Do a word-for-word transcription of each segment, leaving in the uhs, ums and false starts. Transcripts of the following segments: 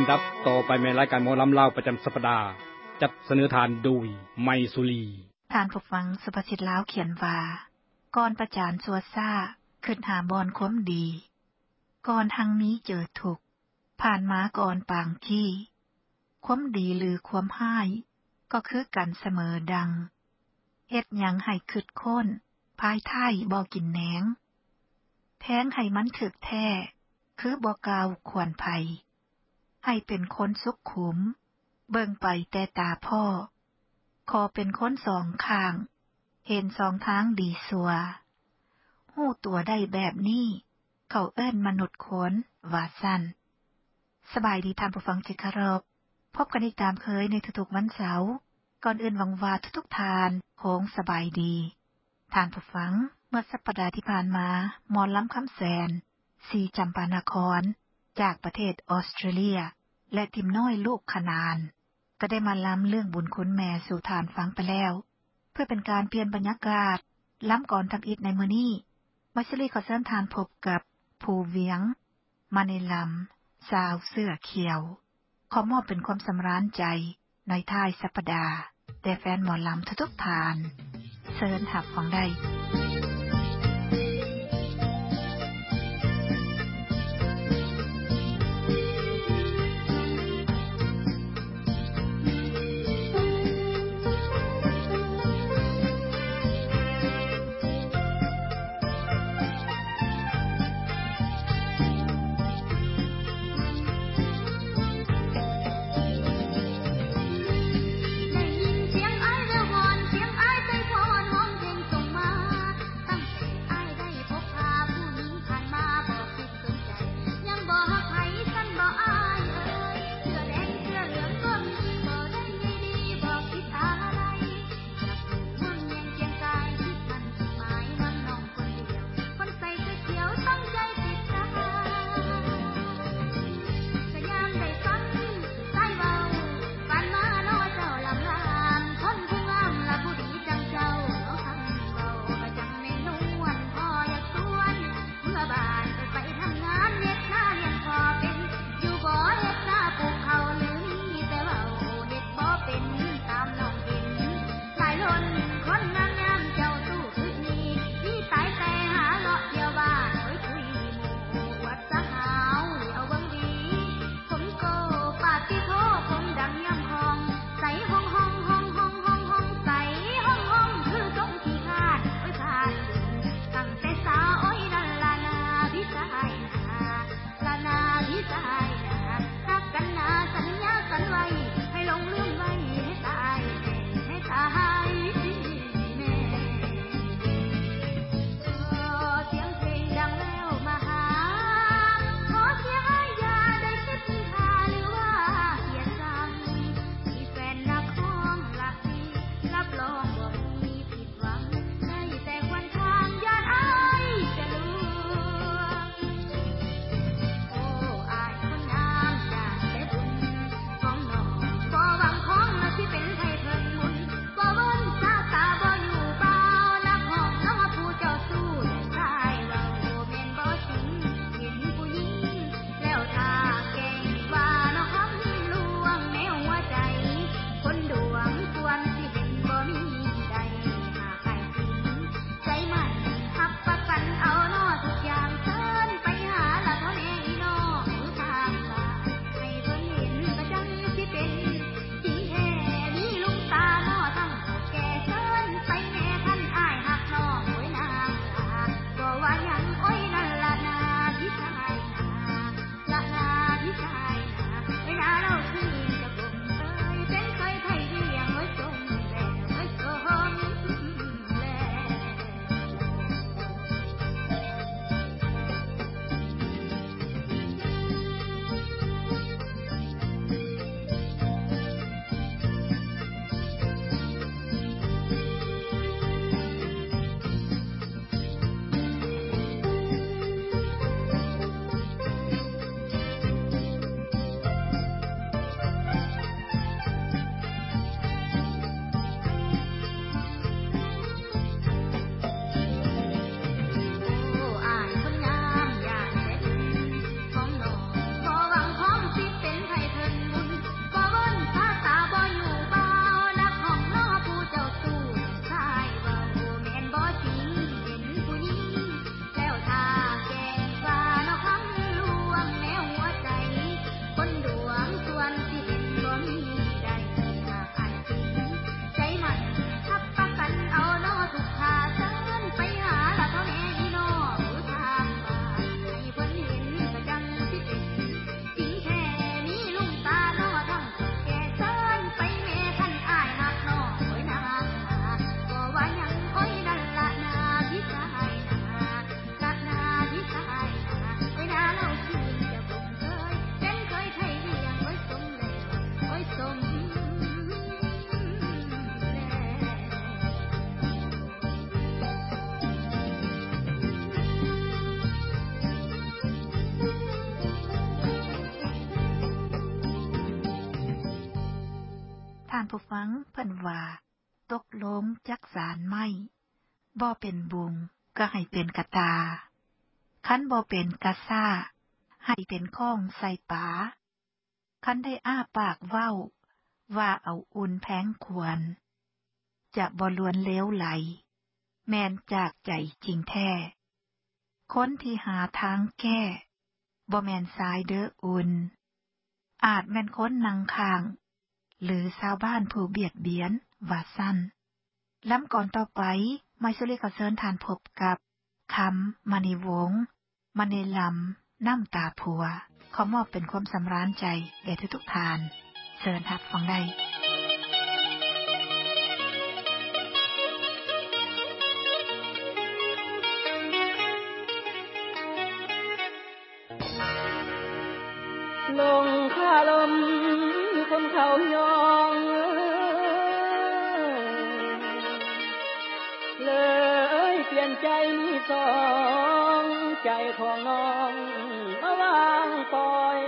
ดับต่อไปในรายการหมอลำลาวประจําสัปดาห์จัดเสนอทานโดยไมสุรีท่านผู้ฟังสุภาษิตลาวเขียนว่าก่อนประจานซัวซ่าขึ้นหาบอนความดีก่อนทางนี้เจอทุกข์ผ่านมาก่อนปางขี้ความดีหรือความห้ายก็คือกันเสมอดังเฮ็ดหยังให้คิดค้นภายท้ายบ่กินแหนงแท้งให้มันถึกแท้คือบ่กาวควรภัยให้เป็นคนสุขขุมเบิ่งไปแต่ตาพ่อขอเป็นคนสองข้างเห็นสองทางดีสัวฮู้ตัวได้แบบนี้เขาเอิ้นมนุษย์คนว่าซั่นสบายดีท่านผู้ฟังที่เคารพพบกันอีกตามเคยในทุกๆวันเสาร์ก่อนอื่นหวังว่าทุกๆทานคงสบายดีท่านผู้ฟังเมื่อสัปดาห์ที่ผ่านมาหมอลำคำแสนสีจำปานครจากประเทศออสเตรเลียและทิมน้อยลูกขนานก็ได้มาล้ำเรื่องบุญคุณแม่สู่ทานฟังไปแล้วเพื่อเป็นการเปลี่ยนบรรยากาศล้ำก่อนทำอิฐในมื้อนี้มัสลีขอเชิญทานพบกับผู้เวียงมาในลำสาวเสื้อเขียวขอมอบเป็นความสำราญใจในท้ายสัปดาห์แต่แฟนหมอลำทุกๆทานเชิญหับฟังได้ดานผู้ฟังเพิ่นว่าตกลงจักสารไม่บ่เป็นบุงก็ให้เป็นกะตาคันบ่เป็นกะซ่าให้เป็นข้องใส่ปาคันได้อ้าปากเว้าว่าเอาอุ่นแพงควรจะบ่ล้วนเลวไหลแม่นจากใจจริงแท้คนที่หาทางแก้บ่แม่นสายเด้ออุ่นอาจแม่นคนนั่งข้างหรือชาวบ้านผู้เบียดเบียนว่าสั้นลำก่อนต่อไปไม่สุริขอเชิญทานพบกับคำมณีวงศ์มณีลำน้ำตาผัวขอมอบเป็นความสำราญใจแก่ทุกๆทานเชิญรับฟังได้ลงคาลมคนเขายองเลยเปลี่ยนใจมีสองใจของน้องมาวางปล่อย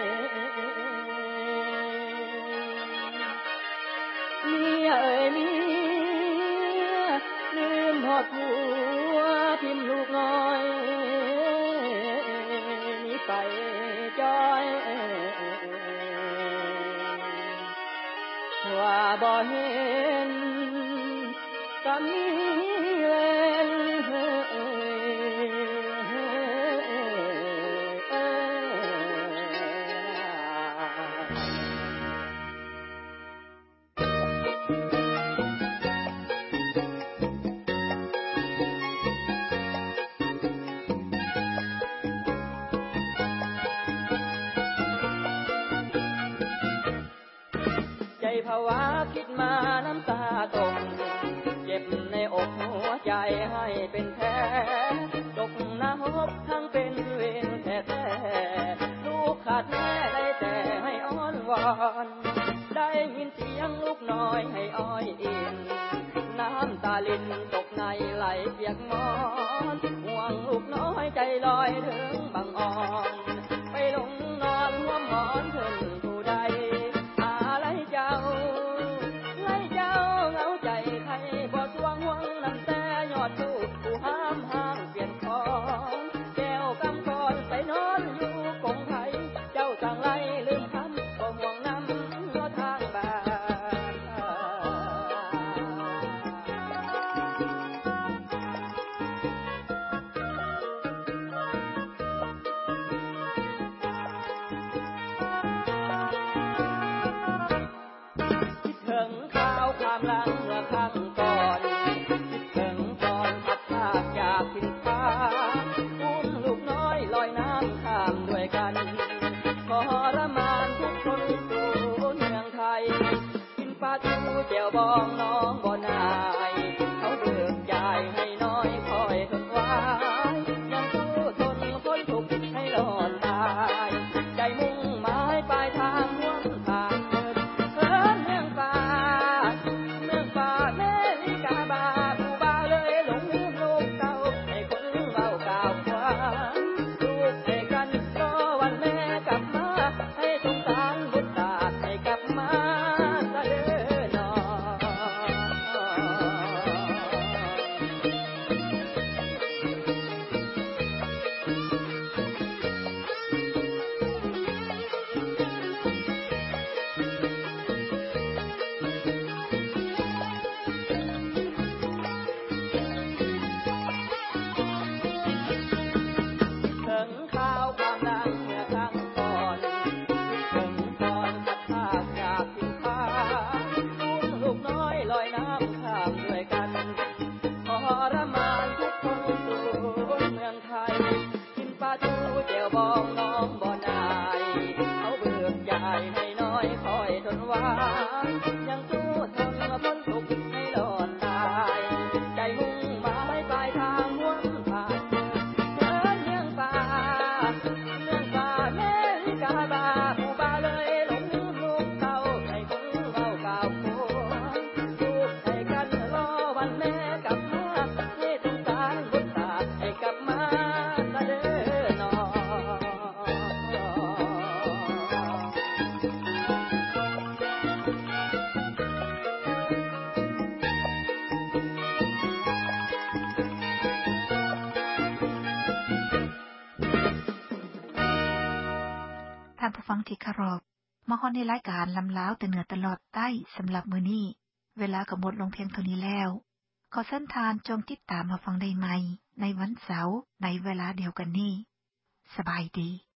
เมียเอ่ยเมียลืมหอดผัวทิ่มลูกน้อยนี่ไปจอยว่าบ่เห็นก็มีเวรภาวะคิดมาน้ำตาตกเจ็บในอกหัวใจให้เป็นแผลตกนรกทั้งเป็นเวรแท้ๆลูกขาดแม่ได้แต่ให้อ้อนวอนได้ยินเสียงลูกน้อยให้อ้อยอินน้ำตาลินตกในไหลเปียกมอนห่วงลูกน้อยใจลอยถึงบางอ่อนไปลงนอนหัวหมอนถึงผู้ใดอะไรเจ้าไล่เจ้าเหงาใจใครบ่ทวงห่วงน้ำแต่ยอดลูกผู้ห้ามห้างเปลี่ยนของแก้วกำกรไปนอนอยู่กงไผ่เจ้าต่างไล่ลืมคำบ่ห่วงน้ำก็ทางบ้านความหลังเมื่อครั้งก่อนคิดถึงตอนพัดพากจากถิ่นฟ้าอุ้มลูกน้อยลอยน้ำข้ามด้วยกันทรมานทุกคนสู่เมืองไทยกินปลาทูเจียวบองน้องบ่นายเขาเบิกจ่ายให้น้อยคอยทนไว้ยังสู้ทนพ้นทุกข์ให้รอดตายใจมุ่งหมายปลายทางห่วงทางเดินเอิ้นเมืองฟ้ายังสู้ทนพ้นทุกข์ให้รอดตายใจมุ่งหมายปลายทางหวนผ่านเดินเมืองฟ้าเมืองฟ้าแม่ลิกาบาผู้บาเลยหลงลืมลูกเต้าให้คนเว้ากล่าวโคลูกให้กันรอวันานผู้ฟังที่เคารพมาฮอดในรายการลำลาวแต่เหนือตลอดใต้สําหรับมื้อนี้เวลาก็หมดลงเพียงเท่านี้แล้วขอเชิญทานจงติดตามมาฟังได้ใหม่ในวันเสาร์ในเวลาเดียวกันนี้สบายดี